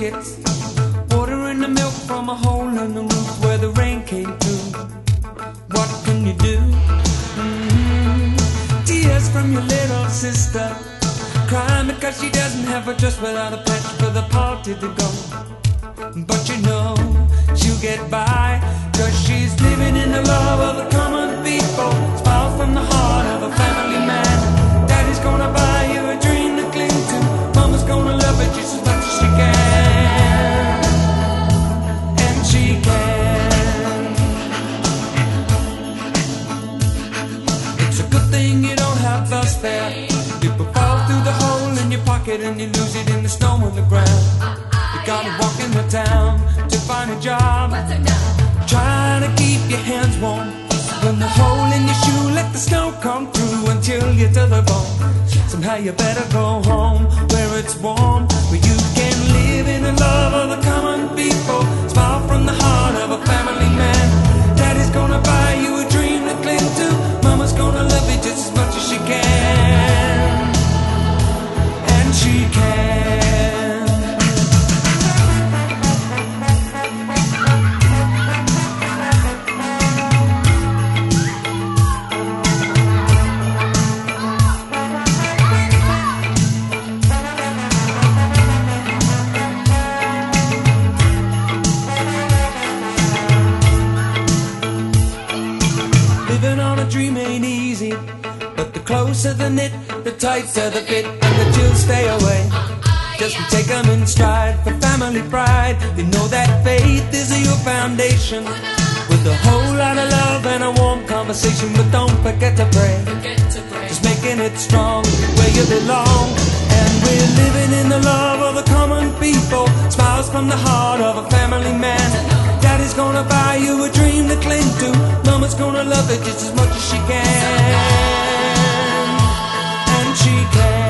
crickets, watering the milk from a hole in the roof where the rain came through. What can you do? Tears from your little sister, crying because she doesn't have a dress without a patch for the party to go. But you know she'll get by, 'cause she's living in the love of the common people. Smiles from the heart of a family man. Daddy's gonna buy you a dream to cling to. Mama's gonna love it just as much as she can. And she can. It's a good thing you don't have the spare. People fall through the hole in your pocket and you lose it in the snow on the ground. You gotta walk in the town to find a job, trying to keep your hands warm. When the hole in your shoe, let the snow come through and chill you to the bone. Somehow you better go home where it's warm, where you can live in the love of the common people. Smile from the heart of a family man. Daddy's gonna buy you a dream to cling to. Mama's gonna love you just as much as she can. And she can. Living on a dream ain't easy, but the closer the knit, the tighter the fit, and the chills stay away. Just take them in stride for family pride. You know that faith is your foundation, with a whole lot of love and a warm conversation. But don't forget to pray, just making it strong where you belong. And we're living in the love of the common people. Smiles from the heart of a family man. Daddy's gonna buy you a dream to cling to. Mama's gonna love it just as much as she can. And she can.